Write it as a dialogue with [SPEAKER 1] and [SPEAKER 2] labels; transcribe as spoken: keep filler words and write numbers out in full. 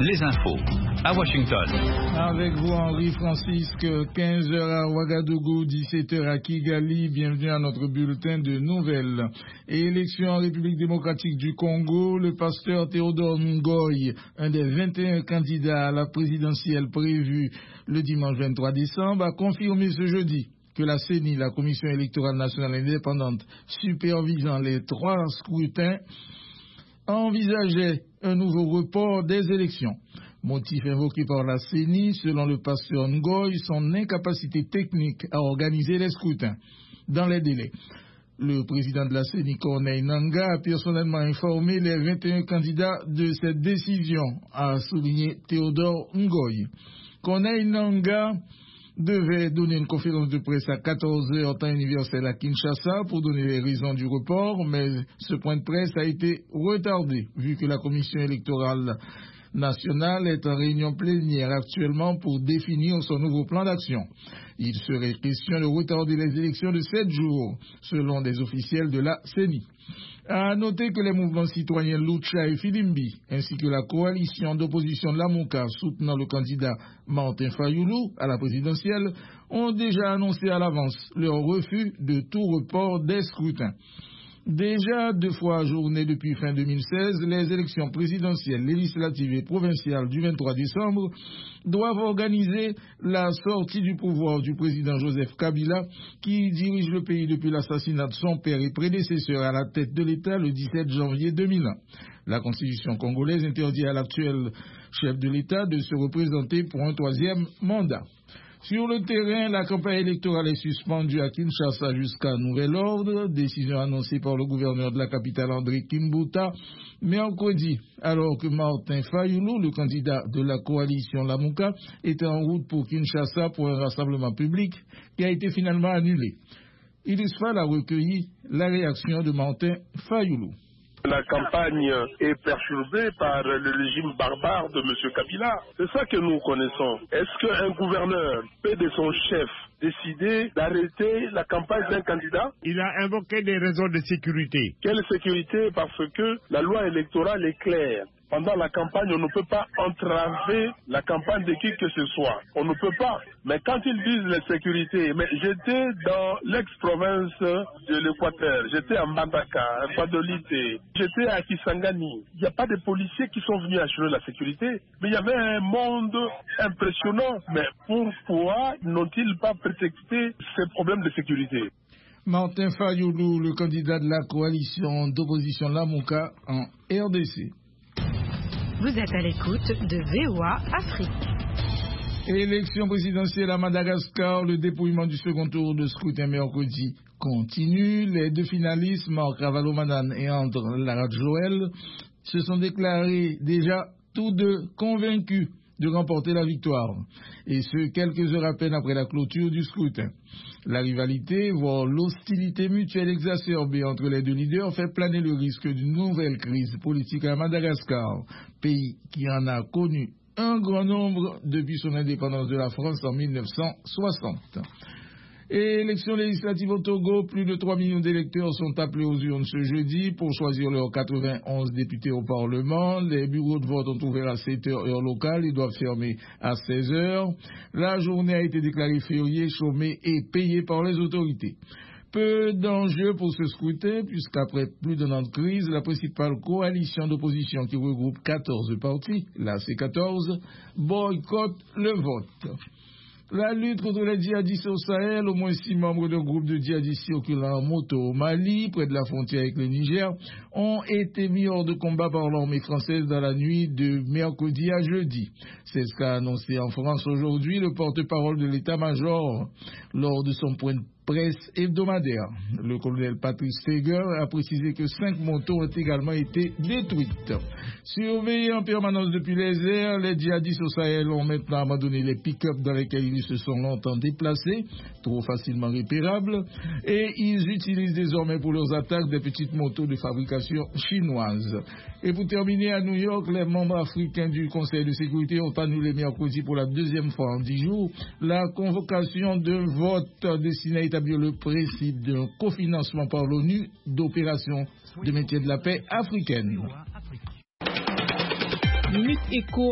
[SPEAKER 1] les infos à Washington.
[SPEAKER 2] Avec vous, Henri Francisque, quinze heures à Ouagadougou, dix-sept heures à Kigali. Bienvenue à notre bulletin de nouvelles. Élection en République démocratique du Congo, le pasteur Théodore Ngoy, un des vingt et un candidats à la présidentielle prévue le dimanche vingt-trois décembre, a confirmé ce jeudi que la C E N I, la Commission électorale nationale indépendante, supervisant les trois scrutins, envisageait un nouveau report des élections. Motif invoqué par la C E N I, selon le pasteur Ngoy, son incapacité technique à organiser les scrutins dans les délais. Le président de la C E N I, Corneille Nangaa, a personnellement informé les vingt et un candidats de cette décision, a souligné Théodore Ngoy. Corneille Nangaa devait donner une conférence de presse à quatorze heures temps universel à Kinshasa pour donner les raisons du report, mais ce point de presse a été retardé vu que la commission électorale nationale est en réunion plénière actuellement pour définir son nouveau plan d'action. Il serait question de retarder les élections de sept jours, selon des officiels de la C E N I. À noter que les mouvements citoyens Lucha et Filimbi, ainsi que la coalition d'opposition de Lamuka soutenant le candidat Martin Fayoulou à la présidentielle, ont déjà annoncé à l'avance leur refus de tout report des scrutins. Déjà deux fois ajournées depuis fin deux mille seize, les élections présidentielles, législatives et provinciales du vingt-trois décembre doivent organiser la sortie du pouvoir du président Joseph Kabila, qui dirige le pays depuis l'assassinat de son père et prédécesseur à la tête de l'État le dix-sept janvier deux mille un. La constitution congolaise interdit à l'actuel chef de l'État de se représenter pour un troisième mandat. Sur le terrain, la campagne électorale est suspendue à Kinshasa jusqu'à nouvel ordre, décision annoncée par le gouverneur de la capitale André Kimbuta mercredi, alors que Martin Fayoulou, le candidat de la coalition Lamuka, était en route pour Kinshasa pour un rassemblement public qui a été finalement annulé. Idriss Fall a recueilli la réaction de Martin Fayoulou.
[SPEAKER 3] La campagne est perturbée par le régime barbare de M. Kabila. C'est ça que nous connaissons. Est-ce qu'un gouverneur peut de son chef décider d'arrêter la campagne d'un candidat?
[SPEAKER 4] Il a invoqué des raisons de sécurité.
[SPEAKER 3] Quelle sécurité? Parce que la loi électorale est claire. Pendant la campagne, on ne peut pas entraver la campagne de qui que ce soit. On ne peut pas. Mais quand ils disent la sécurité, mais j'étais dans l'ex-province de l'Équateur, j'étais à Mbandaka, à Guadolite, j'étais à Kisangani. Il n'y a pas de policiers qui sont venus assurer la sécurité, mais il y avait un monde impressionnant. Mais pourquoi n'ont-ils pas prétexté ces problèmes de sécurité?
[SPEAKER 2] Martin Fayoulou, le candidat de la coalition d'opposition Lamuka en R D C.
[SPEAKER 5] Vous êtes à l'écoute de V O A Afrique.
[SPEAKER 2] Élection présidentielle à Madagascar, le dépouillement du second tour de scrutin mercredi continue. Les deux finalistes, Marc Ravalomanane et André Laradjoël, se sont déclarés déjà tous deux convaincus de remporter la victoire, et ce quelques heures à peine après la clôture du scrutin. La rivalité, voire l'hostilité mutuelle exacerbée entre les deux leaders fait planer le risque d'une nouvelle crise politique à Madagascar, pays qui en a connu un grand nombre depuis son indépendance de la France en mille neuf cent soixante. Et élection législative au Togo, plus de trois millions d'électeurs sont appelés aux urnes ce jeudi pour choisir leurs quatre-vingt-onze députés au Parlement. Les bureaux de vote ont ouvert à sept heures heure locale, ils doivent fermer à seize heures. La journée a été déclarée fériée, chômée et payée par les autorités. Peu d'enjeux pour ce scrutin, puisqu'après plus d'un an de crise, la principale coalition d'opposition qui regroupe quatorze partis, la C quatorze, boycotte le vote. La lutte contre les djihadistes au Sahel, au moins six membres d'un groupe de djihadistes circulant en moto au Mali, près de la frontière avec le Niger, ont été mis hors de combat par l'armée française dans la nuit de mercredi à jeudi. C'est ce qu'a annoncé en France aujourd'hui le porte-parole de l'état-major lors de son point de presse hebdomadaire. Le colonel Patrice Feger a précisé que cinq motos ont également été détruites. Surveillés en permanence depuis les airs, les djihadistes au Sahel ont maintenant abandonné les pick-up dans lesquels ils se sont longtemps déplacés, trop facilement repérables, et ils utilisent désormais pour leurs attaques des petites motos de fabrication chinoise. Et pour terminer, à New York, les membres africains du Conseil de sécurité ont annulé mercredi pour la deuxième fois en dix jours la convocation d'un vote destiné à établir le principe d'un cofinancement par l'ONU d'opérations de maintien de la paix africaine.
[SPEAKER 6] Minute Éco